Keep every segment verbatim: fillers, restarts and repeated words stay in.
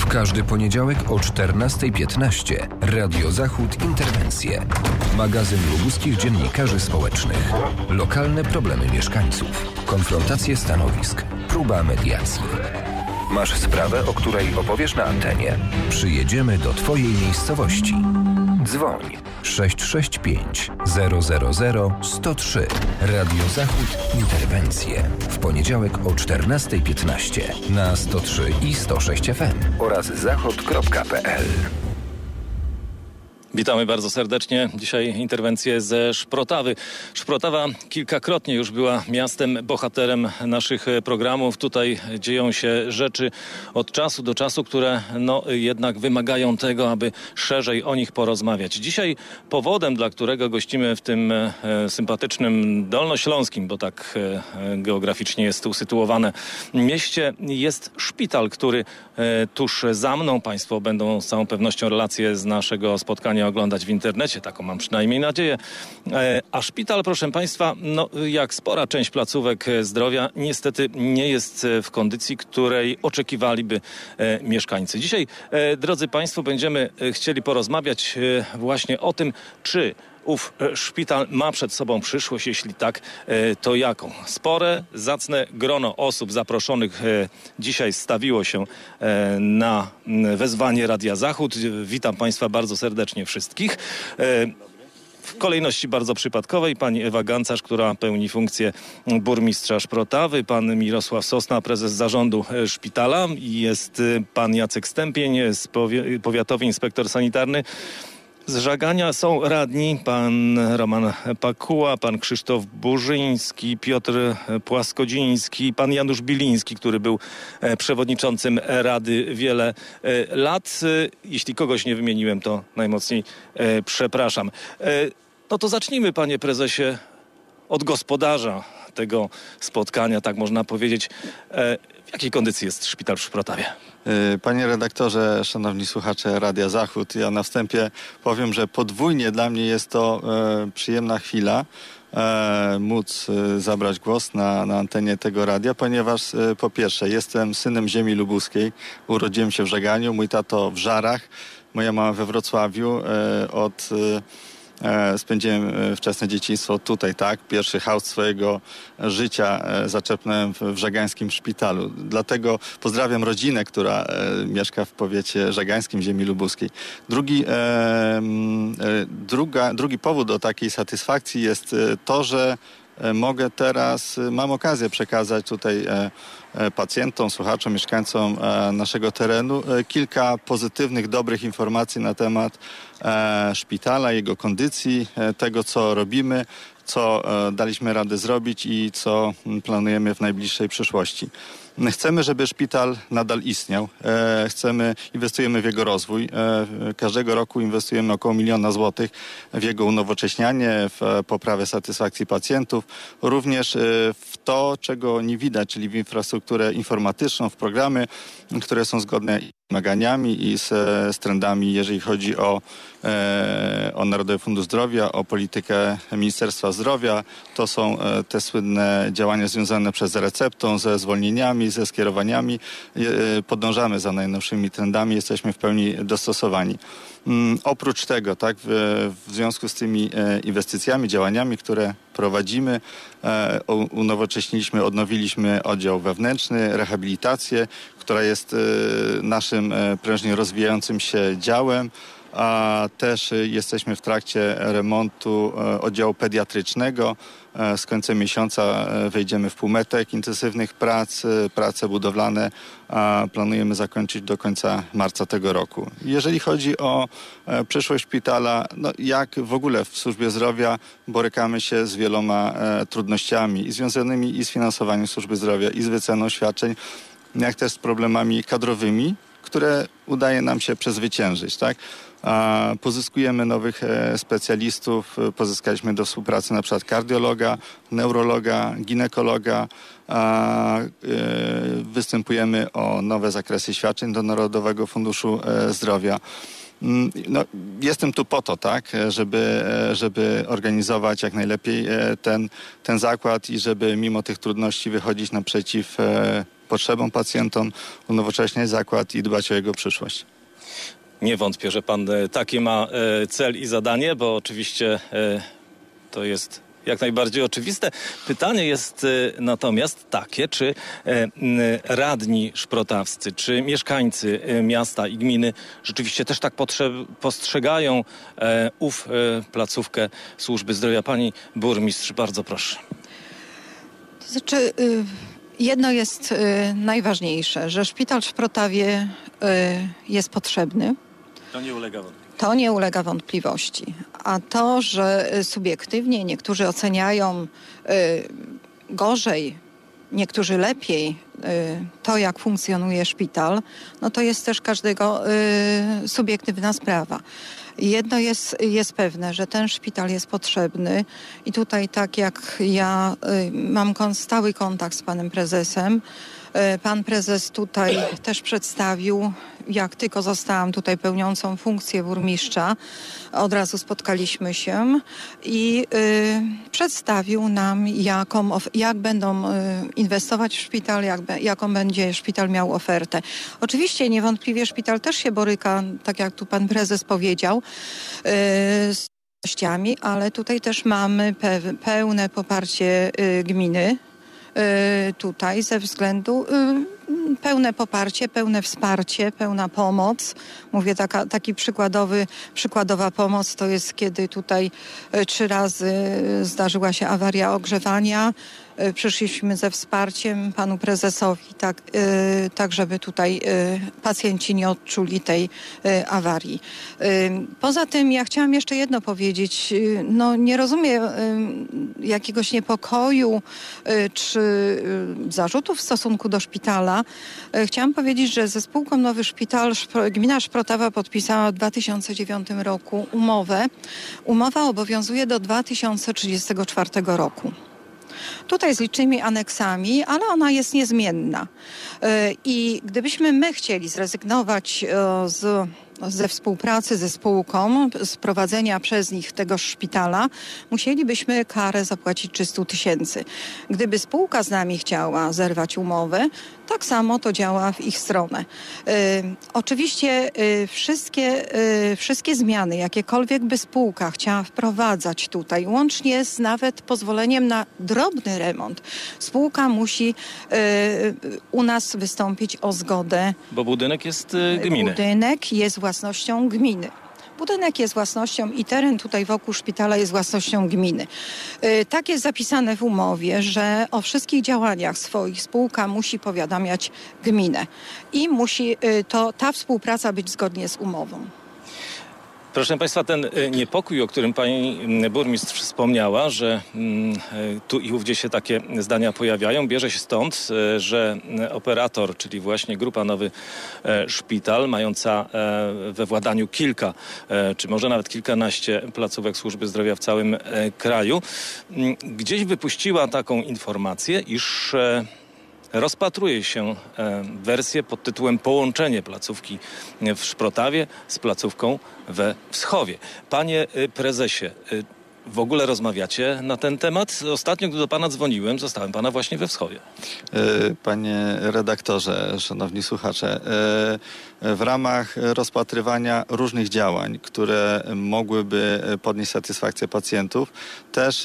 każdy poniedziałek o czternasta piętnaście. Radio Zachód Interwencje. Magazyn lubuskich dziennikarzy społecznych. Lokalne problemy mieszkańców. Konfrontacje stanowisk. Próba mediacji. Masz sprawę, o której opowiesz na antenie? Przyjedziemy do Twojej miejscowości. Dzwoń sześć sześć pięć zero zero zero sto trzy. Radio Zachód Interwencje. W poniedziałek o czternasta piętnaście na sto trzy i sto sześć F M oraz zachód kropka p l. Witamy bardzo serdecznie. Dzisiaj interwencje ze Szprotawy. Szprotawa kilkakrotnie już była miastem bohaterem naszych programów. Tutaj dzieją się rzeczy od czasu do czasu, które no, jednak wymagają tego, aby szerzej o nich porozmawiać. Dzisiaj powodem, dla którego gościmy w tym e, sympatycznym dolnośląskim, bo tak e, geograficznie jest usytuowane mieście, jest szpital, który e, tuż za mną. Państwo będą z całą pewnością relacje z naszego spotkania oglądać w internecie, taką mam przynajmniej nadzieję. A szpital, proszę Państwa, no, jak spora część placówek zdrowia, niestety nie jest w kondycji, której oczekiwaliby e, mieszkańcy. Dzisiaj, e, drodzy Państwo, będziemy chcieli porozmawiać e, właśnie o tym, czy ów szpital ma przed sobą przyszłość, jeśli tak, to jaką? Spore, zacne grono osób zaproszonych dzisiaj stawiło się na wezwanie Radia Zachód. Witam Państwa bardzo serdecznie wszystkich. W kolejności bardzo przypadkowej pani Ewa Gancarz, która pełni funkcję burmistrza Szprotawy, pan Mirosław Sosna, prezes zarządu szpitala, i jest pan Jacek Stępień, powiatowy inspektor sanitarny. Z Żagania są radni pan Roman Pakuła, pan Krzysztof Burzyński, Piotr Płaskodziński, pan Janusz Biliński, który był przewodniczącym Rady wiele lat. Jeśli kogoś nie wymieniłem, to najmocniej przepraszam. No to zacznijmy, panie prezesie, od gospodarza tego spotkania, tak można powiedzieć. W jakiej kondycji jest szpital w Szprotawie? Panie redaktorze, szanowni słuchacze Radia Zachód, ja na wstępie powiem, że podwójnie dla mnie jest to e, przyjemna chwila e, móc e, zabrać głos na, na antenie tego radia, ponieważ e, po pierwsze jestem synem ziemi lubuskiej, urodziłem się w Żaganiu, mój tato w Żarach, moja mama we Wrocławiu. E, od e, Spędziłem wczesne dzieciństwo tutaj, tak? Pierwszy hałas swojego życia zaczepnąłem w żagańskim szpitalu. Dlatego pozdrawiam rodzinę, która mieszka w powiecie żagańskim, ziemi lubuskiej. Drugi, e, druga, drugi powód do takiej satysfakcji jest to, że mogę teraz, mam okazję przekazać tutaj pacjentom, słuchaczom, mieszkańcom naszego terenu kilka pozytywnych, dobrych informacji na temat szpitala, jego kondycji, tego co robimy, co daliśmy radę zrobić i co planujemy w najbliższej przyszłości. Chcemy, żeby szpital nadal istniał. Chcemy, inwestujemy w jego rozwój. Każdego roku inwestujemy około miliona złotych w jego unowocześnianie, w poprawę satysfakcji pacjentów. Również w to, czego nie widać, czyli w infrastrukturę informatyczną, w programy, które są zgodne z wymaganiami i z, z trendami, jeżeli chodzi o, e, o Narodowy Fundusz Zdrowia, o politykę Ministerstwa Zdrowia. To są e, te słynne działania związane przez receptą, ze zwolnieniami, ze skierowaniami. E, podążamy za najnowszymi trendami, jesteśmy w pełni dostosowani. Mm, oprócz tego, tak, w, w związku z tymi e, inwestycjami, działaniami, które prowadzimy, e, unowocześniliśmy, odnowiliśmy oddział wewnętrzny, rehabilitację, która jest e, naszym e, prężnie rozwijającym się działem, a też jesteśmy w trakcie remontu e, oddziału pediatrycznego. E, z końcem miesiąca e, wejdziemy w półmetek intensywnych prac, e, prace budowlane a planujemy zakończyć do końca marca tego roku. Jeżeli chodzi o e, przyszłość szpitala, no jak w ogóle w służbie zdrowia borykamy się z wieloma e, trudnościami i związanymi i z finansowaniem służby zdrowia, i z wyceną świadczeń, jak też z problemami kadrowymi, które udaje nam się przezwyciężyć, tak? A pozyskujemy nowych e, specjalistów, pozyskaliśmy do współpracy na przykład kardiologa, neurologa, ginekologa, a e, występujemy o nowe zakresy świadczeń do Narodowego Funduszu e, Zdrowia. No, jestem tu po to, tak, żeby, żeby organizować jak najlepiej ten, ten zakład i żeby mimo tych trudności wychodzić naprzeciw potrzebom pacjentom, unowocześniać zakład i dbać o jego przyszłość. Nie wątpię, że pan taki ma cel i zadanie, bo oczywiście to jest jak najbardziej oczywiste. Pytanie jest natomiast takie, czy radni szprotawscy, czy mieszkańcy miasta i gminy rzeczywiście też tak potrzeb- postrzegają ów placówkę służby zdrowia. Pani burmistrz, bardzo proszę. To znaczy, jedno jest najważniejsze, że szpital w Szprotawie jest potrzebny. To nie ulega wątpliwości. To nie ulega wątpliwości. A to, że subiektywnie niektórzy oceniają y, gorzej, niektórzy lepiej y, to, jak funkcjonuje szpital, no to jest też każdego y, subiektywna sprawa. Jedno jest, jest pewne, że ten szpital jest potrzebny i tutaj tak jak ja y, mam kon, stały kontakt z panem prezesem, y, pan prezes tutaj też przedstawił, jak tylko zostałam tutaj pełniącą funkcję burmistrza, od razu spotkaliśmy się i y, przedstawił nam, jaką, jak będą y, inwestować w szpital, jak, jaką będzie szpital miał ofertę. Oczywiście niewątpliwie szpital też się boryka, tak jak tu pan prezes powiedział, y, z trudnościami, ale tutaj też mamy pe- pełne poparcie y, gminy y, tutaj ze względu y, pełne poparcie, pełne wsparcie, pełna pomoc. Mówię taka, taki przykładowy, przykładowa pomoc to jest, kiedy tutaj y, trzy razy zdarzyła się awaria ogrzewania. Y, przyszliśmy ze wsparciem panu prezesowi, tak, y, tak żeby tutaj y, pacjenci nie odczuli tej y, awarii. Y, poza tym ja chciałam jeszcze jedno powiedzieć. Y, no nie rozumiem y, jakiegoś niepokoju y, czy y, zarzutów w stosunku do szpitala. Chciałam powiedzieć, że ze spółką Nowy Szpital gmina Szprotawa podpisała w dwa tysiące dziewiątym roku umowę. Umowa obowiązuje do dwa tysiące trzydziestego czwartego roku. Tutaj z licznymi aneksami, ale ona jest niezmienna. I gdybyśmy my chcieli zrezygnować z ze współpracy ze spółką, z prowadzenia przez nich tego szpitala, musielibyśmy karę zapłacić trzysta tysięcy. Gdyby spółka z nami chciała zerwać umowę, tak samo to działa w ich stronę. Y, oczywiście y, wszystkie, y, wszystkie zmiany, jakiekolwiek by spółka chciała wprowadzać tutaj, łącznie z nawet pozwoleniem na drobny remont, spółka musi y, u nas wystąpić o zgodę. Bo budynek jest y, gminy. Budynek jest własnością gminy. Budynek jest własnością i teren tutaj wokół szpitala jest własnością gminy. Yy, tak jest zapisane w umowie, że o wszystkich działaniach swoich spółka musi powiadamiać gminę i musi yy, to, ta współpraca być zgodnie z umową. Proszę Państwa, ten niepokój, o którym Pani burmistrz wspomniała, że tu i ówdzie się takie zdania pojawiają, bierze się stąd, że operator, czyli właśnie Grupa Nowy Szpital, mająca we władaniu kilka, czy może nawet kilkanaście placówek służby zdrowia w całym kraju, gdzieś wypuściła taką informację, iż rozpatruje się wersję pod tytułem połączenie placówki w Szprotawie z placówką we Wschowie. Panie prezesie, w ogóle rozmawiacie na ten temat? Ostatnio, gdy do pana dzwoniłem, zostałem pana właśnie we Wschowie. Panie redaktorze, szanowni słuchacze, w ramach rozpatrywania różnych działań, które mogłyby podnieść satysfakcję pacjentów, też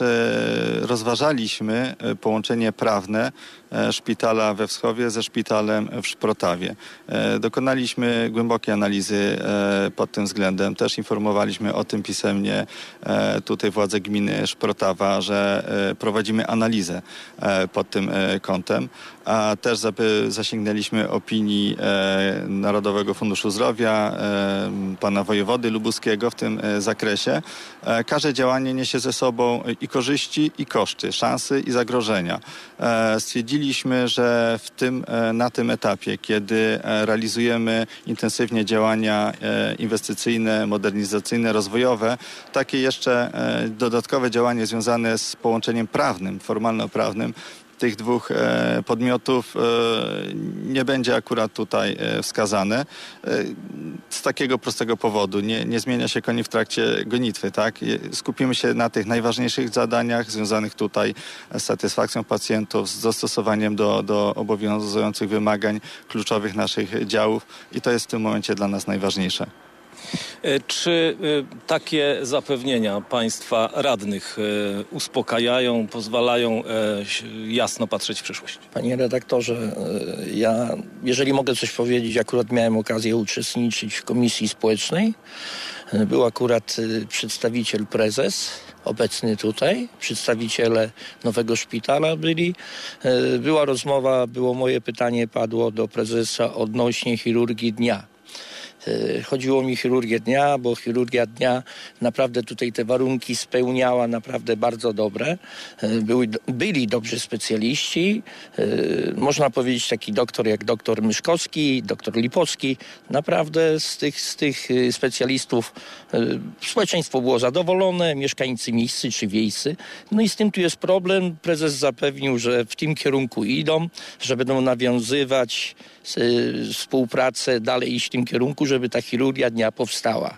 rozważaliśmy połączenie prawne szpitala we Wschowie ze szpitalem w Szprotawie. Dokonaliśmy głębokiej analizy pod tym względem. Też informowaliśmy o tym pisemnie tutaj władze gminy Szprotawa, że prowadzimy analizę pod tym kątem, a też zasięgnęliśmy opinii Narodowego Funduszu Zdrowia, pana wojewody lubuskiego w tym zakresie. Każde działanie niesie ze sobą i korzyści, i koszty, szanse i zagrożenia. Stwierdziliśmy, że w tym, na tym etapie, kiedy realizujemy intensywnie działania inwestycyjne, modernizacyjne, rozwojowe, takie jeszcze dodatkowe działanie związane z połączeniem prawnym, formalno-prawnym, tych dwóch e, podmiotów e, nie będzie akurat tutaj e, wskazane. E, z takiego prostego powodu. Nie, nie zmienia się koni w trakcie gonitwy, tak? Skupimy się na tych najważniejszych zadaniach związanych tutaj z satysfakcją pacjentów, z dostosowaniem do, do obowiązujących wymagań kluczowych naszych działów i to jest w tym momencie dla nas najważniejsze. Czy takie zapewnienia państwa radnych uspokajają, pozwalają jasno patrzeć w przyszłość? Panie redaktorze, ja, jeżeli mogę coś powiedzieć, akurat miałem okazję uczestniczyć w komisji społecznej. Był akurat przedstawiciel prezes, obecny tutaj, przedstawiciele nowego szpitala byli. Była rozmowa, było moje pytanie, padło do prezesa odnośnie chirurgii dnia. Chodziło mi o chirurgię dnia, bo chirurgia dnia naprawdę tutaj te warunki spełniała naprawdę bardzo dobre. Były, byli dobrzy specjaliści. Można powiedzieć taki doktor jak doktor Myszkowski, doktor Lipowski. Naprawdę z tych, z tych specjalistów społeczeństwo było zadowolone, mieszkańcy miejscy czy wiejscy. No i z tym tu jest problem. Prezes zapewnił, że w tym kierunku idą, że będą nawiązywać współpracę, dalej iść w tym kierunku, żeby ta chirurgia dnia powstała.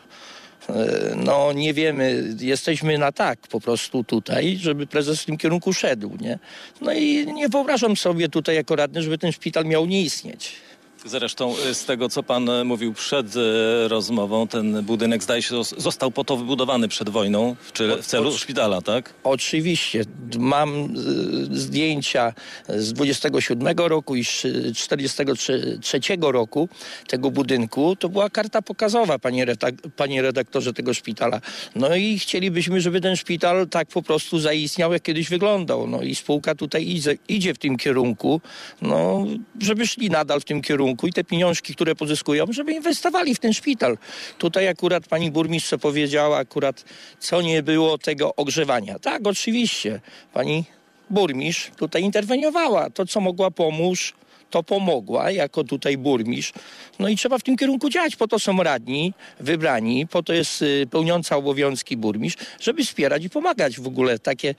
No nie wiemy, jesteśmy na tak po prostu tutaj, żeby prezes w tym kierunku szedł, nie? No i nie wyobrażam sobie tutaj jako radny, żeby ten szpital miał nie istnieć. Zresztą z tego, co pan mówił przed rozmową, ten budynek, zdaje się, został po to wybudowany przed wojną w celu szpitala, tak? Oczywiście. Mam zdjęcia z dwudziestego siódmego roku i z czterdziestego trzeciego roku tego budynku. To była karta pokazowa, panie, redak- panie redaktorze, tego szpitala. No i chcielibyśmy, żeby ten szpital tak po prostu zaistniał, jak kiedyś wyglądał. No i spółka tutaj idzie, idzie w tym kierunku, no, żeby szli nadal w tym kierunku i te pieniążki, które pozyskują, żeby inwestowali w ten szpital. Tutaj akurat pani burmistrz powiedziała, akurat co nie było tego ogrzewania. Tak, oczywiście. Pani burmistrz tutaj interweniowała. To, co mogła pomóc, to pomogła jako tutaj burmistrz. No i trzeba w tym kierunku działać. Po to są radni wybrani, po to jest pełniąca obowiązki burmistrz, żeby wspierać i pomagać w ogóle takie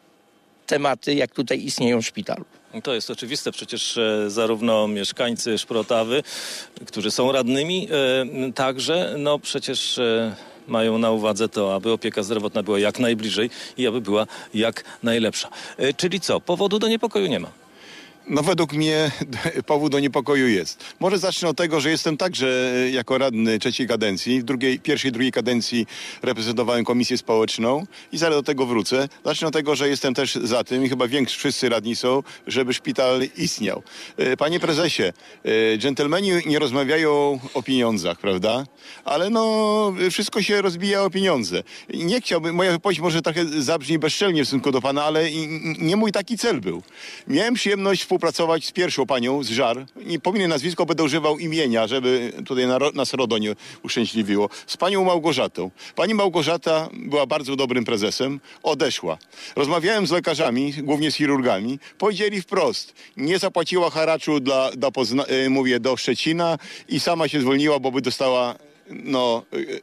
tematy, jak tutaj istnieją w szpitalu. To jest oczywiste, przecież e, zarówno mieszkańcy Szprotawy, którzy są radnymi, e, także no przecież e, mają na uwadze to, aby opieka zdrowotna była jak najbliżej i aby była jak najlepsza. E, czyli co? Powodu do niepokoju nie ma. No według mnie powód do niepokoju jest. Może zacznę od tego, że jestem także jako radny trzeciej kadencji. W drugiej, pierwszej, drugiej kadencji reprezentowałem komisję społeczną i zaraz do tego wrócę. Zacznę od tego, że jestem też za tym i chyba większość, wszyscy radni są, żeby szpital istniał. Panie prezesie, dżentelmeni nie rozmawiają o pieniądzach, prawda? Ale no wszystko się rozbija o pieniądze. Nie chciałbym, moja wypowiedź może trochę zabrzmi bezczelnie w stosunku do pana, ale nie mój taki cel był. Miałem przyjemność współpracować z pierwszą panią z Żar. Nie pominę nazwisko, będę używał imienia, żeby tutaj nas RODO nie uszczęśliwiło. Z panią Małgorzatą. Pani Małgorzata była bardzo dobrym prezesem. Odeszła. Rozmawiałem z lekarzami, głównie z chirurgami. Powiedzieli wprost. Nie zapłaciła haraczu dla, dla Pozna- mówię, do Szczecina i sama się zwolniła, bo by dostała no...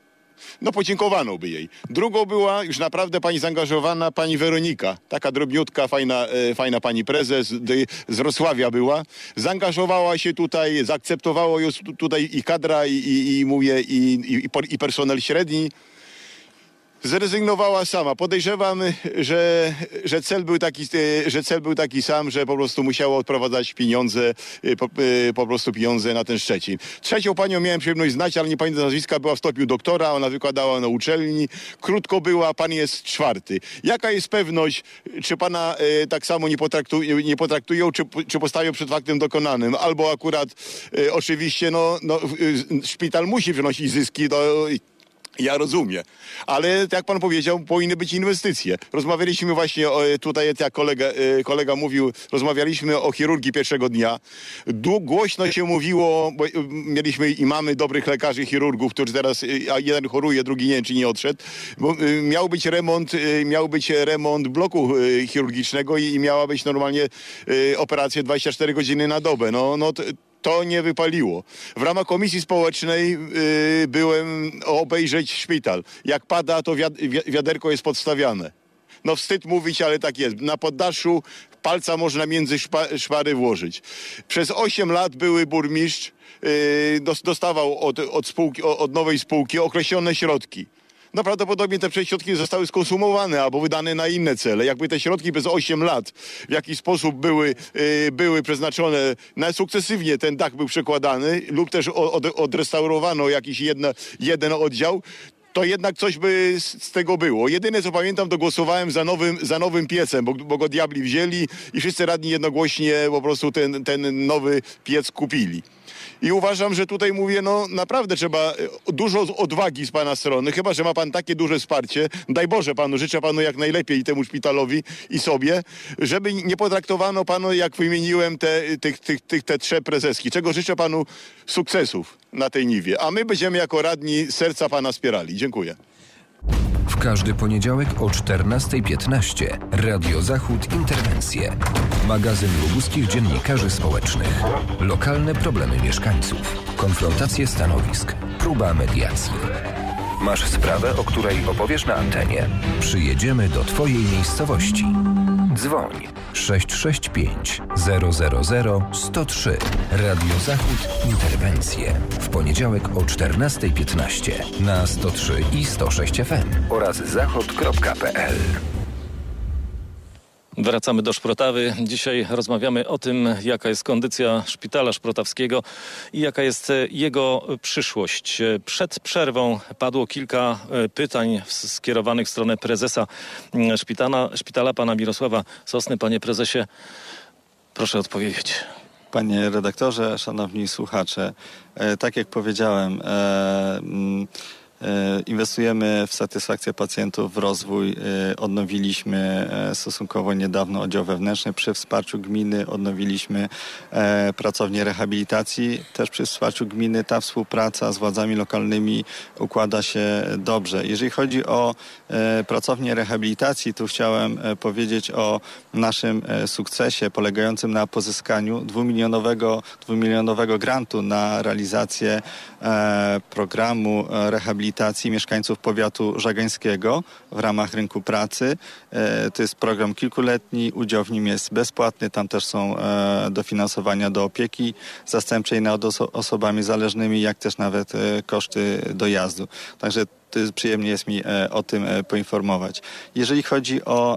No podziękowano by jej. Drugą była już naprawdę pani zaangażowana, pani Weronika. Taka drobniutka, fajna, e, fajna pani prezes, d- z Wrocławia była. Zaangażowała się tutaj, zaakceptowało ją tutaj i kadra, i, i, i mówię, i, i, i personel średni. Zrezygnowała sama. Podejrzewam, że, że, cel był taki, że cel był taki sam, że po prostu musiała odprowadzać pieniądze, po, po prostu pieniądze na ten Szczecin. Trzecią panią miałem przyjemność znać, ale nie pamiętam nazwiska, była w stopniu doktora, ona wykładała na uczelni. Krótko była, pan jest czwarty. Jaka jest pewność, czy pana e, tak samo nie, potraktuj, nie potraktują, czy, czy postawią przed faktem dokonanym? Albo akurat e, oczywiście no, no, szpital musi przynosić zyski do... Ja rozumiem, ale jak pan powiedział, powinny być inwestycje. Rozmawialiśmy właśnie o, tutaj, jak kolega, kolega mówił, rozmawialiśmy o chirurgii pierwszego dnia. Głośno się mówiło, bo mieliśmy i mamy dobrych lekarzy, chirurgów, którzy teraz, a jeden choruje, drugi nie wiem, czy nie odszedł. Bo miał być remont, miał być remont bloku chirurgicznego i miała być normalnie operacja dwadzieścia cztery godziny na dobę. No, no to nie wypaliło. W ramach komisji społecznej yy, byłem obejrzeć szpital. Jak pada, to wiad- wi- wiaderko jest podstawiane. No wstyd mówić, ale tak jest. Na poddaszu palca można między szpa, szpary włożyć. Przez osiem lat były burmistrz yy, dostawał od, od, spółki, od nowej spółki określone środki. No prawdopodobnie te środki zostały skonsumowane albo wydane na inne cele. Jakby te środki przez osiem lat w jakiś sposób były, yy, były przeznaczone, na sukcesywnie ten dach był przekładany lub też od, odrestaurowano jakiś jedna, jeden oddział, to jednak coś by z, z tego było. Jedyne co pamiętam, to głosowałem za nowym, za nowym piecem, bo, bo go diabli wzięli i wszyscy radni jednogłośnie po prostu ten, ten nowy piec kupili. I uważam, że tutaj mówię, no naprawdę trzeba dużo odwagi z pana strony, chyba że ma pan takie duże wsparcie, daj Boże panu, życzę panu jak najlepiej i temu szpitalowi i sobie, żeby nie potraktowano panu, jak wymieniłem, te, tych, tych, tych, te trzy prezeski, czego życzę panu sukcesów na tej niwie, a my będziemy jako radni serca pana wspierali. Dziękuję. W każdy poniedziałek o czternasta piętnaście Radio Zachód Interwencje. Magazyn lubuskich dziennikarzy społecznych. Lokalne problemy mieszkańców. Konfrontacje stanowisk. Próba mediacji. Masz sprawę, o której opowiesz na antenie? Przyjedziemy do twojej miejscowości. Dzwoń sześć sześć pięć zero zero zero sto trzy. Radio Zachód Interwencje. W poniedziałek o czternasta piętnaście na sto trzy i sto sześć F M oraz zachód kropka p l. Wracamy do Szprotawy. Dzisiaj rozmawiamy o tym, jaka jest kondycja szpitala szprotawskiego i jaka jest jego przyszłość. Przed przerwą padło kilka pytań skierowanych w stronę prezesa szpitala, szpitala pana Mirosława Sosny. Panie prezesie, proszę odpowiedzieć. Panie redaktorze, szanowni słuchacze, e, tak jak powiedziałem, e, m, inwestujemy w satysfakcję pacjentów, w rozwój. Odnowiliśmy stosunkowo niedawno oddział wewnętrzny. Przy wsparciu gminy odnowiliśmy pracownię rehabilitacji. Też przy wsparciu gminy ta współpraca z władzami lokalnymi układa się dobrze. Jeżeli chodzi o pracownię rehabilitacji, tu chciałem powiedzieć o naszym sukcesie polegającym na pozyskaniu dwumilionowego, dwumilionowego grantu na realizację programu rehabilitacji mieszkańców powiatu żagańskiego w ramach rynku pracy. To jest program kilkuletni, udział w nim jest bezpłatny, tam też są dofinansowania do opieki zastępczej nad oso- osobami zależnymi, jak też nawet koszty dojazdu. Także przyjemnie jest mi o tym poinformować. Jeżeli chodzi o,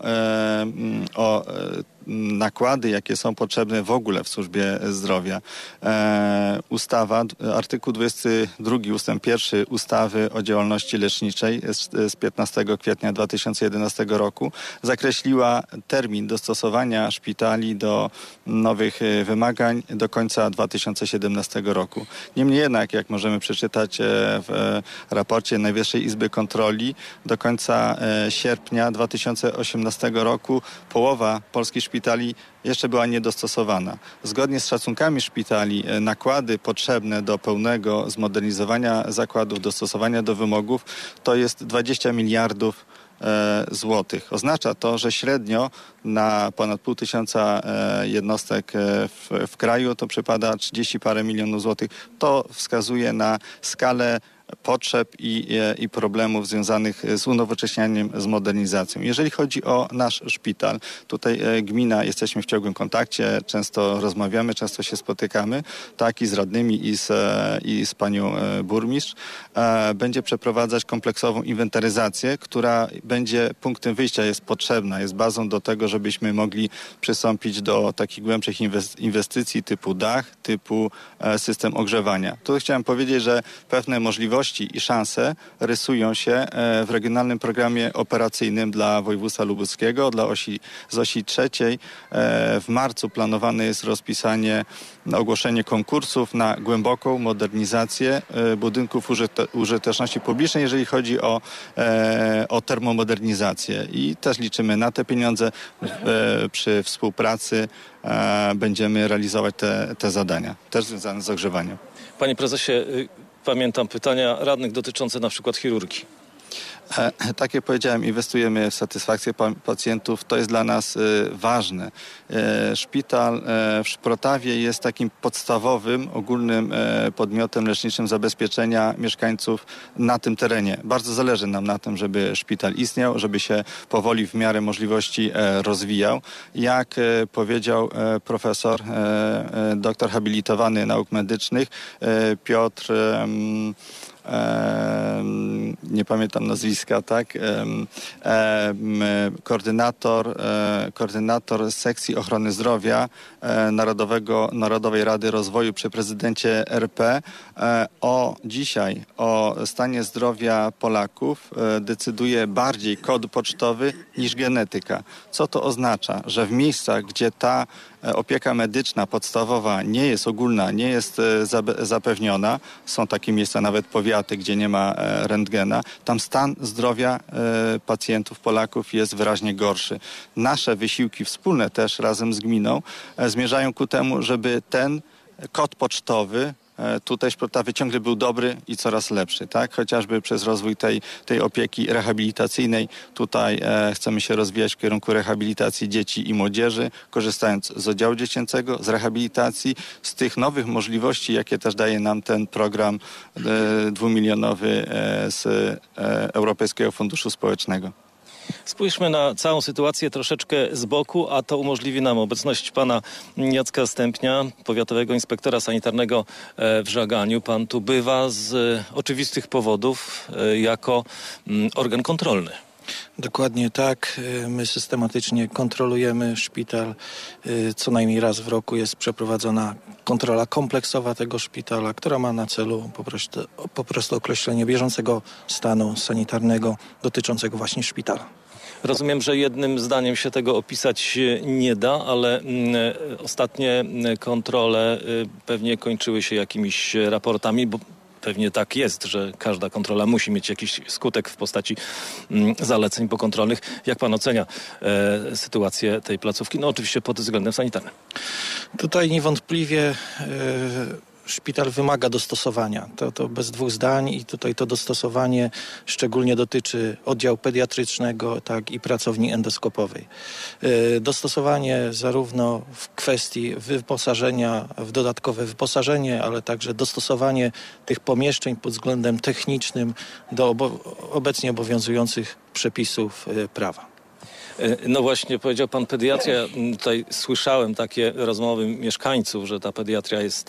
o nakłady, jakie są potrzebne w ogóle w służbie zdrowia. E, ustawa, artykuł dwudziesty drugi ustęp pierwszy ustawy o działalności leczniczej z, z piętnastego kwietnia dwa tysiące jedenastego roku zakreśliła termin dostosowania szpitali do nowych wymagań do końca dwa tysiące siedemnastego roku. Niemniej jednak, jak możemy przeczytać w raporcie Najwyższej Izby Kontroli, do końca sierpnia dwa tysiące osiemnastego roku połowa polskich szpitali szpitali jeszcze była niedostosowana. Zgodnie z szacunkami szpitali nakłady potrzebne do pełnego zmodernizowania zakładów, dostosowania do wymogów to jest dwadzieścia miliardów złotych. Oznacza to, że średnio na ponad pół tysiąca jednostek w, w kraju to przypada trzydzieści parę milionów złotych. To wskazuje na skalę potrzeb i, i problemów związanych z unowocześnianiem, z modernizacją. Jeżeli chodzi o nasz szpital, tutaj gmina, jesteśmy w ciągłym kontakcie, często rozmawiamy, często się spotykamy, tak i z radnymi, i z, i z panią burmistrz. Będzie przeprowadzać kompleksową inwentaryzację, która będzie punktem wyjścia, jest potrzebna, jest bazą do tego, żebyśmy mogli przystąpić do takich głębszych inwestycji typu dach, typu system ogrzewania. Tu chciałem powiedzieć, że pewne możliwości i szanse rysują się w regionalnym programie operacyjnym dla województwa lubuskiego, dla osi, z osi trzeciej. W marcu planowane jest rozpisanie, ogłoszenie konkursów na głęboką modernizację budynków użyte, użyteczności publicznej, jeżeli chodzi o, o termomodernizację. I też liczymy na te pieniądze. Przy współpracy będziemy realizować te, te zadania, też związane z ogrzewaniem. Panie prezesie, pamiętam pytania radnych dotyczące na przykład chirurgii. E, tak jak powiedziałem, inwestujemy w satysfakcję pa- pacjentów. To jest dla nas e, ważne. E, szpital e, w Szprotawie jest takim podstawowym, ogólnym e, podmiotem leczniczym zabezpieczenia mieszkańców na tym terenie. Bardzo zależy nam na tym, żeby szpital istniał, żeby się powoli w miarę możliwości e, rozwijał. Jak e, powiedział e, profesor, e, e, doktor habilitowany nauk medycznych e, Piotr e, nie pamiętam nazwiska, tak, koordynator, koordynator sekcji ochrony zdrowia Narodowego, Narodowej Rady Rozwoju przy prezydencie R P o dzisiaj, o stanie zdrowia Polaków decyduje bardziej kod pocztowy niż genetyka. Co to oznacza? Że w miejscach, gdzie ta opieka medyczna podstawowa nie jest ogólna, nie jest zapewniona, są takie miejsca, nawet powiaty, gdzie nie ma rentgena, tam stan zdrowia pacjentów, Polaków jest wyraźnie gorszy. Nasze wysiłki wspólne też razem z gminą zmierzają ku temu, żeby ten kod pocztowy tutaj Szprotawy ciągle był dobry i coraz lepszy, tak? Chociażby przez rozwój tej, tej opieki rehabilitacyjnej. Tutaj e, chcemy się rozwijać w kierunku rehabilitacji dzieci i młodzieży, korzystając z oddziału dziecięcego, z rehabilitacji, z tych nowych możliwości, jakie też daje nam ten program e, dwumilionowy e, z e, Europejskiego Funduszu Społecznego. Spójrzmy na całą sytuację troszeczkę z boku, a to umożliwi nam obecność pana Jacka Stępnia, powiatowego inspektora sanitarnego w Żaganiu. Pan tu bywa z oczywistych powodów jako organ kontrolny. Dokładnie tak. My systematycznie kontrolujemy szpital. Co najmniej raz w roku jest przeprowadzona kontrola kompleksowa tego szpitala, która ma na celu po prostu, po prostu określenie bieżącego stanu sanitarnego dotyczącego właśnie szpitala. Rozumiem, że jednym zdaniem się tego opisać nie da, ale mm, ostatnie kontrole y, pewnie kończyły się jakimiś raportami, bo pewnie tak jest, że każda kontrola musi mieć jakiś skutek w postaci mm, zaleceń pokontrolnych. Jak pan ocenia e, sytuację tej placówki? No oczywiście pod względem sanitarnym. Tutaj niewątpliwie e, szpital wymaga dostosowania. To, to bez dwóch zdań i tutaj to dostosowanie szczególnie dotyczy oddziału pediatrycznego, tak i pracowni endoskopowej. E, dostosowanie zarówno w kwestii wyposażenia, w dodatkowe wyposażenie, ale także dostosowanie tych pomieszczeń pod względem technicznym do obo- obecnie obowiązujących przepisów e, prawa. No właśnie, powiedział pan pediatria. Tutaj słyszałem takie rozmowy mieszkańców, że ta pediatria jest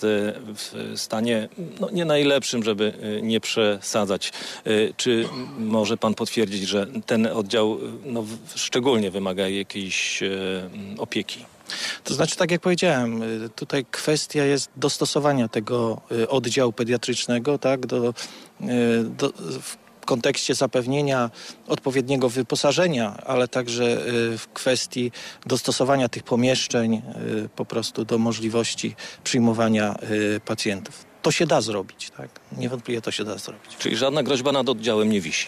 w stanie no, nie najlepszym, żeby nie przesadzać. Czy może pan potwierdzić, że ten oddział no, szczególnie wymaga jakiejś opieki? To znaczy, tak jak powiedziałem, tutaj kwestia jest dostosowania tego oddziału pediatrycznego, tak, do, do w kontekście zapewnienia odpowiedniego wyposażenia, ale także w kwestii dostosowania tych pomieszczeń po prostu do możliwości przyjmowania pacjentów. To się da zrobić, tak? Niewątpliwie to się da zrobić. Czyli żadna groźba nad oddziałem nie wisi?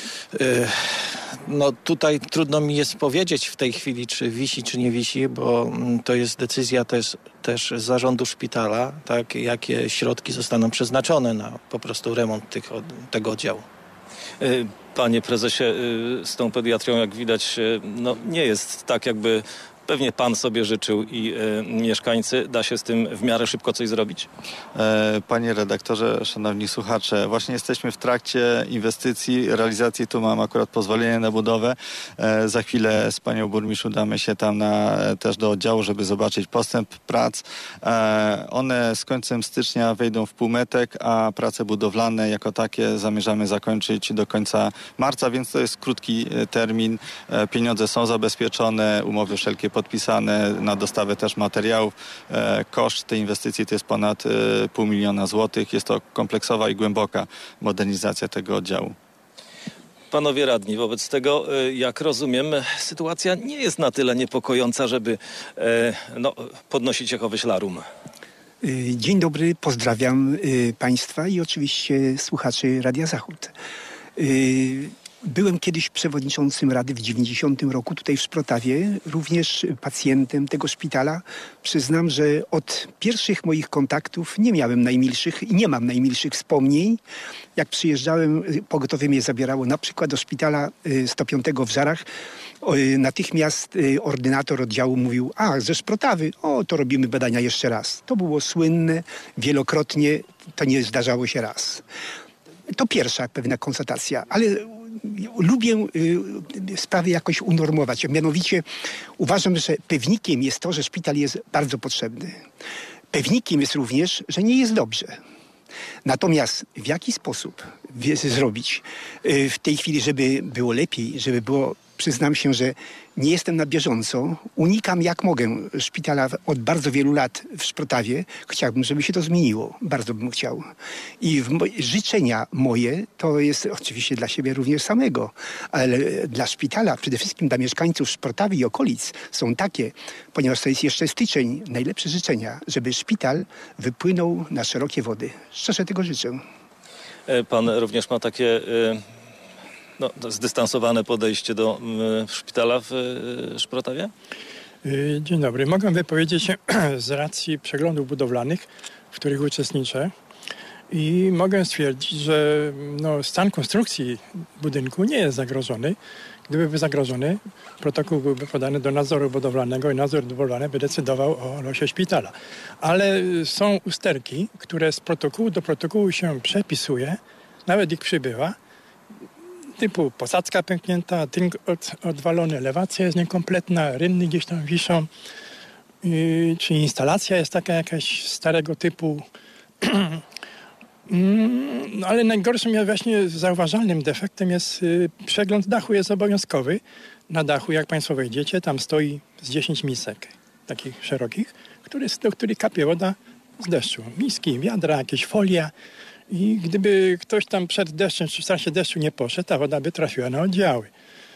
No tutaj trudno mi jest powiedzieć w tej chwili, czy wisi, czy nie wisi, bo to jest decyzja też, też zarządu szpitala, tak? Jakie środki zostaną przeznaczone na po prostu remont tych, tego oddziału. Panie prezesie, z tą pediatrią, jak widać, no nie jest tak, jakby pewnie pan sobie życzył i e, mieszkańcy. Da się z tym w miarę szybko coś zrobić? E, panie redaktorze, szanowni słuchacze, właśnie jesteśmy w trakcie inwestycji, realizacji. Tu mam akurat pozwolenie na budowę. E, za chwilę z panią burmistrz udamy się tam na, też do oddziału, żeby zobaczyć postęp prac. E, one z końcem stycznia wejdą w półmetek, a prace budowlane jako takie zamierzamy zakończyć do końca marca, więc to jest krótki termin. E, pieniądze są zabezpieczone, umowy wszelkie podpisane na dostawę też materiałów. E, koszt tej inwestycji to jest ponad e, pół miliona złotych. Jest to kompleksowa i głęboka modernizacja tego oddziału. Panowie radni, wobec tego, jak rozumiem, sytuacja nie jest na tyle niepokojąca, żeby e, no, podnosić jakoś larum. Dzień dobry, pozdrawiam Państwa i oczywiście słuchaczy Radia Zachód. Byłem kiedyś przewodniczącym Rady w dziewięćdziesiątym roku tutaj w Szprotawie, również pacjentem tego szpitala. Przyznam, że od pierwszych moich kontaktów nie miałem najmilszych i nie mam najmilszych wspomnień. Jak przyjeżdżałem, pogotowie mnie zabierało na przykład do szpitala sto piątego w Żarach. Natychmiast ordynator oddziału mówił: a, ze Szprotawy, o, to robimy badania jeszcze raz. To było słynne, wielokrotnie, to nie zdarzało się raz. To pierwsza pewna konstatacja, ale lubię y, sprawy jakoś unormować. Mianowicie uważam, że pewnikiem jest to, że szpital jest bardzo potrzebny. Pewnikiem jest również, że nie jest dobrze. Natomiast w jaki sposób zrobić y, w tej chwili, żeby było lepiej, żeby było... Przyznam się, że nie jestem na bieżąco. Unikam jak mogę szpitala od bardzo wielu lat w Szprotawie. Chciałbym, żeby się to zmieniło. Bardzo bym chciał. I w mo- życzenia moje to jest oczywiście dla siebie również samego, ale dla szpitala, przede wszystkim dla mieszkańców Szprotawy i okolic są takie, ponieważ to jest jeszcze styczeń, najlepsze życzenia, żeby szpital wypłynął na szerokie wody. Szczerze tego życzę. Pan również ma takie... Y- No, zdystansowane podejście do y, szpitala w y, Szprotawie? Dzień dobry. Mogę wypowiedzieć się z racji przeglądów budowlanych, w których uczestniczę, i mogę stwierdzić, że no, stan konstrukcji budynku nie jest zagrożony. Gdyby był zagrożony, protokół byłby podany do nadzoru budowlanego i nadzór budowlany by decydował o losie szpitala. Ale są usterki, które z protokołu do protokołu się przepisuje, nawet ich przybywa, typu posadzka pęknięta, tynk od, odwalony, elewacja jest niekompletna, rynny gdzieś tam wiszą, yy, czy instalacja jest taka jakaś starego typu. mm, ale najgorszym, jest właśnie zauważalnym defektem jest yy, przegląd dachu jest obowiązkowy. Na dachu, jak Państwo wejdziecie, tam stoi z dziesięć misek takich szerokich, który, do których kapie woda z deszczu. Miski, wiadra, jakieś folia. I gdyby ktoś tam przed deszczem, czy w czasie deszczu nie poszedł, ta woda by trafiła na oddziały.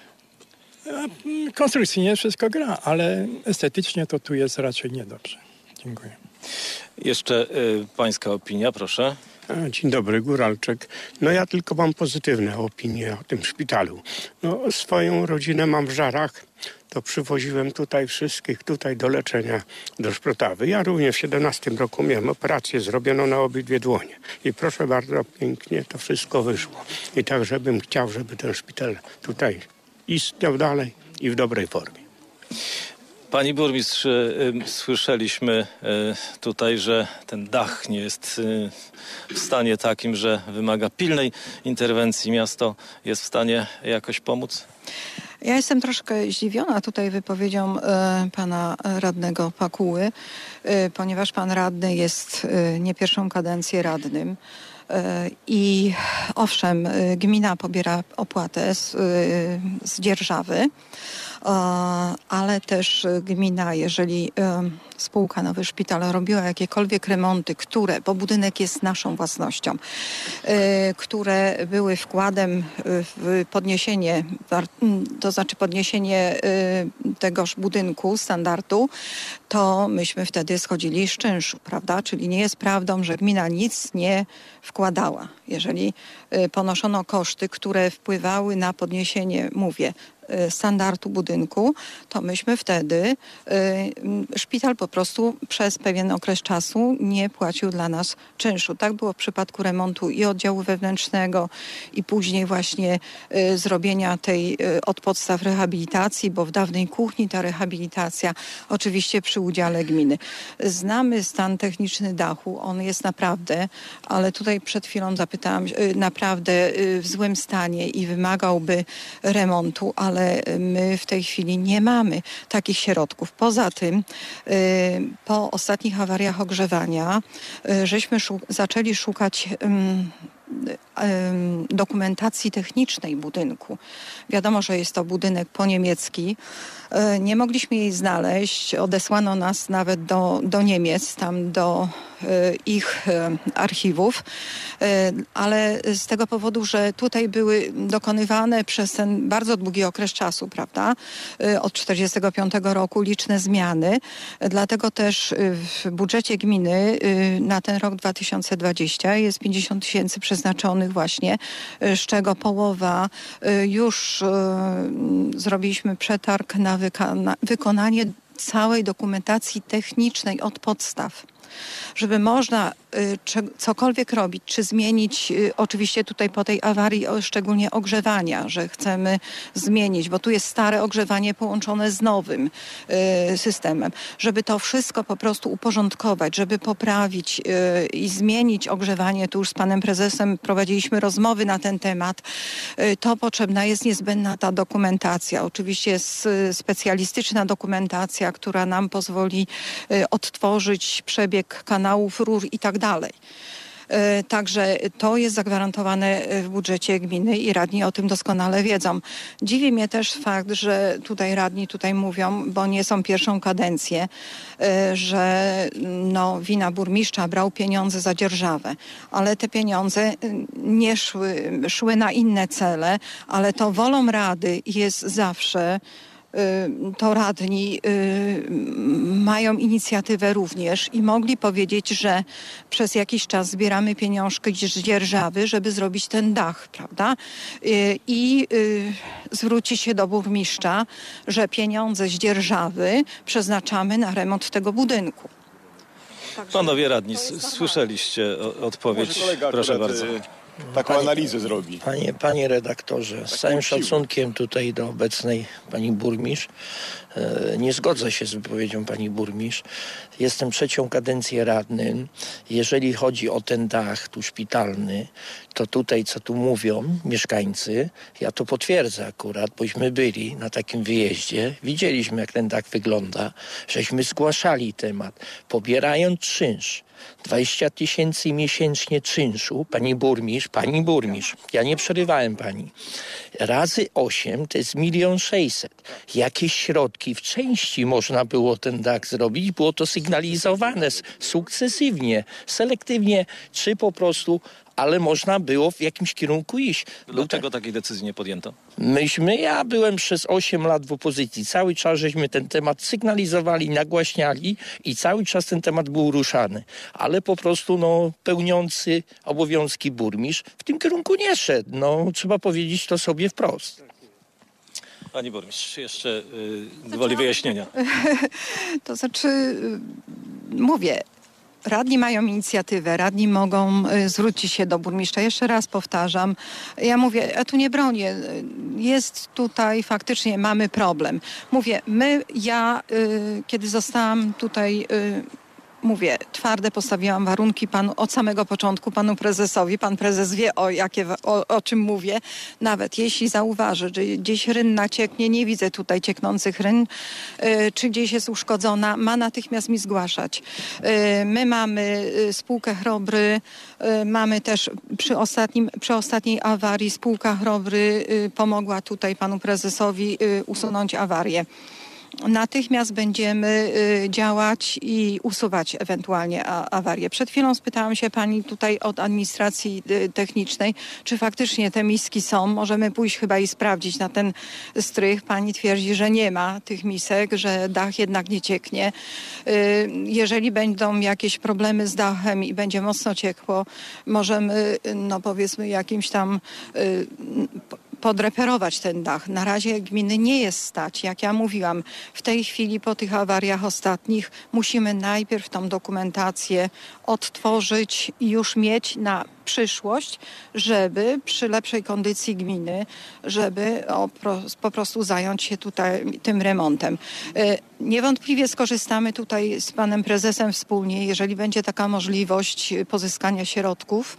A konstrukcyjnie wszystko gra, ale estetycznie to tu jest raczej niedobrze. Dziękuję. Jeszcze y, pańska opinia, proszę. Dzień dobry, Góralczyk. No ja tylko mam pozytywne opinie o tym szpitalu. No, swoją rodzinę mam w Żarach, to przywoziłem tutaj wszystkich tutaj do leczenia do Szprotawy. Ja również w siedemnastym roku miałem operację zrobioną na obydwie dłonie. I proszę bardzo, pięknie to wszystko wyszło. I także bym chciał, żeby ten szpital tutaj istniał dalej i w dobrej formie. Pani burmistrz, y, y, słyszeliśmy y, tutaj, że ten dach nie jest y, w stanie takim, że wymaga pilnej interwencji. Miasto jest w stanie jakoś pomóc? Ja jestem troszkę zdziwiona tutaj wypowiedzią e, pana radnego Pakuły, e, ponieważ pan radny jest e, nie pierwszą kadencję radnym. I owszem, gmina pobiera opłatę z, z dzierżawy, ale też gmina, jeżeli spółka Nowy Szpital robiła jakiekolwiek remonty, które, bo budynek jest naszą własnością, które były wkładem w podniesienie, to znaczy podniesienie tegoż budynku, standardu, to myśmy wtedy schodzili z czynszu, prawda? Czyli nie jest prawdą, że gmina nic nie wkładała. Jeżeli ponoszono koszty, które wpływały na podniesienie, mówię, standardu budynku, to myśmy wtedy, y, szpital po prostu przez pewien okres czasu nie płacił dla nas czynszu. Tak było w przypadku remontu i oddziału wewnętrznego i później właśnie y, zrobienia tej y, od podstaw rehabilitacji, bo w dawnej kuchni ta rehabilitacja oczywiście przy udziale gminy. Znamy stan techniczny dachu, on jest naprawdę, ale tutaj przed chwilą zapytałam, y, naprawdę y, w złym stanie i wymagałby remontu, ale my w tej chwili nie mamy takich środków. Poza tym po ostatnich awariach ogrzewania żeśmy szu- zaczęli szukać um, um, dokumentacji technicznej budynku. Wiadomo, że jest to budynek po-niemiecki. Nie mogliśmy jej znaleźć. Odesłano nas nawet do, do Niemiec, tam do ich archiwów, ale z tego powodu, że tutaj były dokonywane przez ten bardzo długi okres czasu, prawda, od czterdziestego piątego roku liczne zmiany, dlatego też w budżecie gminy na ten rok dwa tysiące dwudziesty jest pięćdziesiąt tysięcy przeznaczone przeznaczonych właśnie, z czego połowa już zrobiliśmy przetarg na wyka- wykonanie całej dokumentacji technicznej od podstaw. Żeby można y, czy, cokolwiek robić, czy zmienić, y, oczywiście tutaj po tej awarii o, szczególnie ogrzewania, że chcemy zmienić, bo tu jest stare ogrzewanie połączone z nowym y, systemem. Żeby to wszystko po prostu uporządkować, żeby poprawić y, i zmienić ogrzewanie, tu już z panem prezesem prowadziliśmy rozmowy na ten temat, y, to potrzebna jest niezbędna ta dokumentacja. Oczywiście jest y, specjalistyczna dokumentacja, która nam pozwoli y, odtworzyć przebieg kanałów, rur i tak dalej. Także to jest zagwarantowane w budżecie gminy i radni o tym doskonale wiedzą. Dziwi mnie też fakt, że tutaj radni tutaj mówią, bo nie są pierwszą kadencję, że no, wina burmistrza brał pieniądze za dzierżawę, ale te pieniądze nie szły, szły na inne cele, ale to wolą rady jest zawsze, to radni y, mają inicjatywę również i mogli powiedzieć, że przez jakiś czas zbieramy pieniążki z dzierżawy, żeby zrobić ten dach, prawda? Y, I y, zwróci się do burmistrza, że pieniądze z dzierżawy przeznaczamy na remont tego budynku. Także panowie radni, słyszeliście odpowiedź. Proszę bardzo. Taką panie, analizę zrobi. Panie, panie redaktorze, z całym szacunkiem tutaj do obecnej pani burmistrz, e, nie zgodzę się z wypowiedzią pani burmistrz. Jestem trzecią kadencję radnym. Jeżeli chodzi o ten dach tu szpitalny, to tutaj, co tu mówią mieszkańcy, ja to potwierdzę akurat, bośmy byli na takim wyjeździe, widzieliśmy, jak ten dach wygląda, żeśmy zgłaszali temat, pobierając czynsz. dwadzieścia tysięcy miesięcznie czynszu, pani burmistrz, pani burmistrz, ja nie przerywałem pani, razy osiem to jest milion sześćset. Jakieś środki w części można było ten dach zrobić, było to sygnalizowane sukcesywnie, selektywnie, czy po prostu, ale można było w jakimś kierunku iść. Dlaczego takiej decyzji nie podjęto? Myśmy, ja byłem przez osiem lat w opozycji. Cały czas żeśmy ten temat sygnalizowali, nagłaśniali i cały czas ten temat był ruszany. Ale po prostu no, pełniący obowiązki burmistrz w tym kierunku nie szedł. No, trzeba powiedzieć to sobie wprost. Pani burmistrz, jeszcze yy, woli wyjaśnienia. To znaczy, yy, mówię, radni mają inicjatywę, radni mogą y, zwrócić się do burmistrza. Jeszcze raz powtarzam, ja mówię, ja tu nie bronię, jest tutaj faktycznie, mamy problem. Mówię, my, ja, y, kiedy zostałam tutaj, y, mówię, twarde postawiłam warunki panu od samego początku, panu prezesowi. Pan prezes wie, o, jakie, o, o czym mówię. Nawet jeśli zauważy, że gdzieś rynna cieknie, nie widzę tutaj cieknących ryn, y, czy gdzieś jest uszkodzona, ma natychmiast mi zgłaszać. Y, my mamy y, spółkę Chrobry, y, mamy też przy, ostatnim, przy ostatniej awarii spółka Chrobry y, pomogła tutaj panu prezesowi y, usunąć awarię. Natychmiast będziemy y, działać i usuwać ewentualnie a, awarię. Przed chwilą spytałam się pani tutaj od administracji y, technicznej, czy faktycznie te miski są. Możemy pójść chyba i sprawdzić na ten strych. Pani twierdzi, że nie ma tych misek, że dach jednak nie cieknie. Y, jeżeli będą jakieś problemy z dachem i będzie mocno ciekło, możemy, no powiedzmy, jakimś tam y, podreperować ten dach. Na razie gminy nie jest stać. Jak ja mówiłam, w tej chwili po tych awariach ostatnich musimy najpierw tą dokumentację odtworzyć i już mieć na przyszłość, żeby przy lepszej kondycji gminy, żeby o, pro, po prostu zająć się tutaj tym remontem. Y, niewątpliwie skorzystamy tutaj z panem prezesem wspólnie, jeżeli będzie taka możliwość pozyskania środków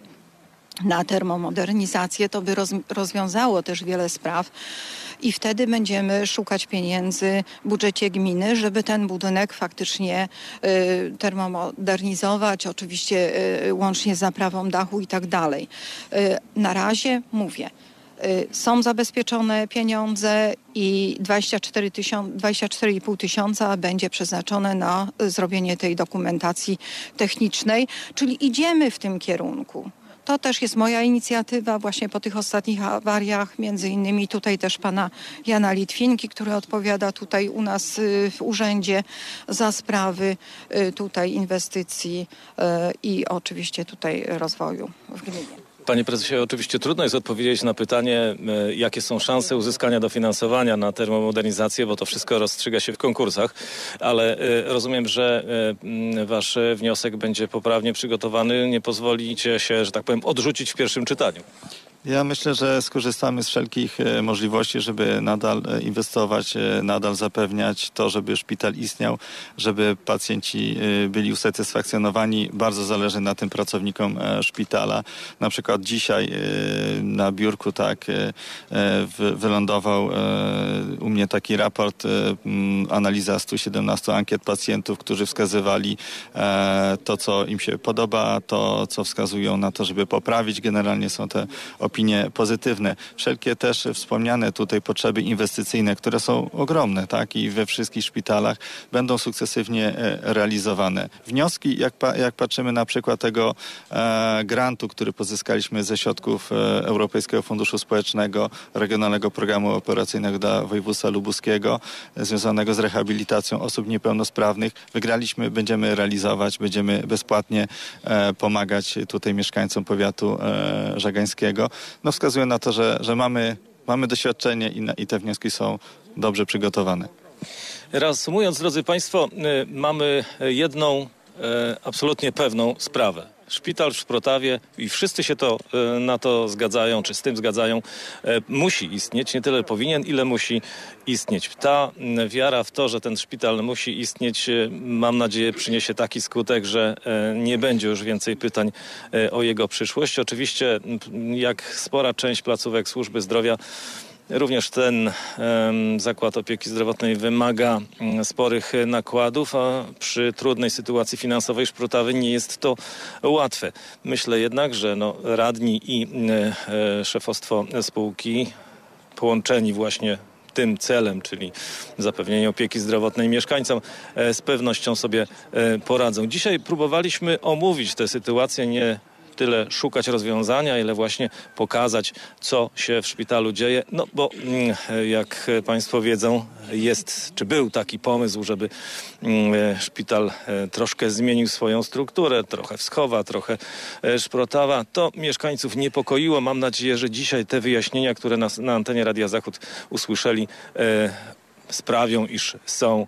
na termomodernizację, to by roz, rozwiązało też wiele spraw i wtedy będziemy szukać pieniędzy w budżecie gminy, żeby ten budynek faktycznie y, termomodernizować, oczywiście y, łącznie z naprawą dachu i tak dalej. Y, na razie mówię, y, są zabezpieczone pieniądze i dwadzieścia cztery tysiące, dwadzieścia cztery i pół tysiąca będzie przeznaczone na zrobienie tej dokumentacji technicznej, czyli idziemy w tym kierunku. To też jest moja inicjatywa właśnie po tych ostatnich awariach, między innymi tutaj też pana Jana Litwinki, który odpowiada tutaj u nas w urzędzie za sprawy tutaj inwestycji i oczywiście tutaj rozwoju w gminie. Panie prezesie, oczywiście trudno jest odpowiedzieć na pytanie, jakie są szanse uzyskania dofinansowania na termomodernizację, bo to wszystko rozstrzyga się w konkursach, ale rozumiem, że wasz wniosek będzie poprawnie przygotowany, nie pozwolicie się, że tak powiem, odrzucić w pierwszym czytaniu. Ja myślę, że skorzystamy z wszelkich możliwości, żeby nadal inwestować, nadal zapewniać to, żeby szpital istniał, żeby pacjenci byli usatysfakcjonowani. Bardzo zależy na tym pracownikom szpitala. Na przykład dzisiaj na biurku tak wylądował u mnie taki raport, analiza stu siedemnastu ankiet pacjentów, którzy wskazywali to, co im się podoba, to, co wskazują na to, żeby poprawić. Generalnie są te opinie pozytywne. Wszelkie też wspomniane tutaj potrzeby inwestycyjne, które są ogromne, tak, i we wszystkich szpitalach będą sukcesywnie realizowane. Wnioski, jak, pa, jak patrzymy na przykład tego e, grantu, który pozyskaliśmy ze środków e, Europejskiego Funduszu Społecznego, Regionalnego Programu Operacyjnego dla województwa lubuskiego, e, związanego z rehabilitacją osób niepełnosprawnych, wygraliśmy, będziemy realizować, będziemy bezpłatnie e, pomagać tutaj mieszkańcom powiatu e, żagańskiego. No wskazuje na to, że, że mamy, mamy doświadczenie i, na, i te wnioski są dobrze przygotowane. Reasumując, drodzy Państwo, y, mamy jedną y, absolutnie pewną sprawę. Szpital w Szprotawie i wszyscy się to, y, na to zgadzają, czy z tym zgadzają, y, musi istnieć, nie tyle powinien, ile musi istnieć. Ta y, wiara w to, że ten szpital musi istnieć, y, mam nadzieję, przyniesie taki skutek, że y, nie będzie już więcej pytań y, o jego przyszłość. Oczywiście, y, jak spora część placówek służby zdrowia, również ten um, zakład opieki zdrowotnej wymaga um, sporych nakładów, a przy trudnej sytuacji finansowej Szprotawy nie jest to łatwe. Myślę jednak, że no, radni i e, e, szefostwo spółki połączeni właśnie tym celem, czyli zapewnienie opieki zdrowotnej mieszkańcom, e, z pewnością sobie e, poradzą. Dzisiaj próbowaliśmy omówić tę sytuację, nie tyle szukać rozwiązania, ile właśnie pokazać, co się w szpitalu dzieje. No bo jak Państwo wiedzą, jest, czy był taki pomysł, żeby szpital troszkę zmienił swoją strukturę, trochę Wschowa, trochę Szprotawa. To mieszkańców niepokoiło. Mam nadzieję, że dzisiaj te wyjaśnienia, które na, na antenie Radia Zachód usłyszeli, sprawią, iż są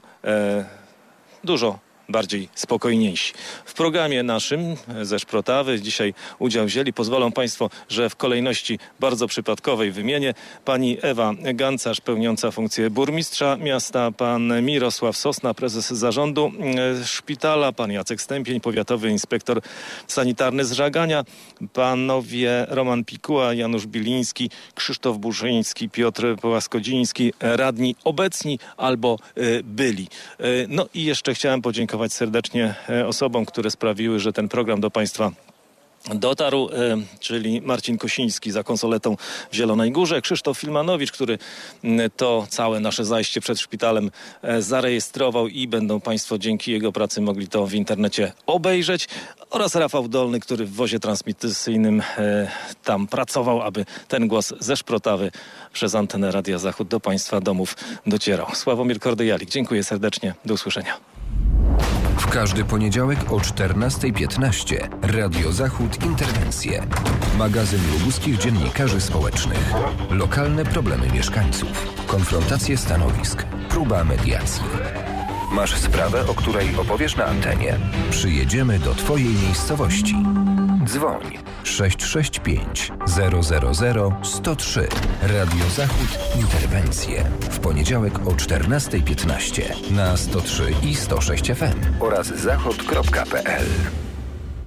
dużo bardziej spokojniejsi. W programie naszym ze Szprotawy dzisiaj udział wzięli, pozwolą Państwo, że w kolejności bardzo przypadkowej wymienię, pani Ewa Gancarz, pełniąca funkcję burmistrza miasta, pan Mirosław Sosna, prezes zarządu szpitala, pan Jacek Stępień, powiatowy inspektor sanitarny z Żagania, panowie Roman Pikuła, Janusz Biliński, Krzysztof Burzyński, Piotr Połaskodziński, radni obecni albo y, byli. Y, no i jeszcze chciałem podziękować serdecznie osobom, które sprawiły, że ten program do Państwa dotarł, czyli Marcin Kosiński za konsoletą w Zielonej Górze, Krzysztof Filmanowicz, który to całe nasze zajście przed szpitalem zarejestrował i będą Państwo dzięki jego pracy mogli to w internecie obejrzeć, oraz Rafał Dolny, który w wozie transmisyjnym tam pracował, aby ten głos ze Szprotawy przez antenę Radia Zachód do Państwa domów docierał. Sławomir Kordyjalik, dziękuję serdecznie, do usłyszenia. W każdy poniedziałek o czternasta piętnaście Radio Zachód Interwencje. Magazyn lubuskich dziennikarzy społecznych. Lokalne problemy mieszkańców. Konfrontacje stanowisk. Próba mediacji. Masz sprawę, o której opowiesz na antenie? Przyjedziemy do Twojej miejscowości. Dzwoń sześć sześć pięć zero zero zero sto trzy. Radio Zachód Interwencje. W poniedziałek o czternasta piętnaście na sto trzy i sto sześć F M oraz zachód kropka p l.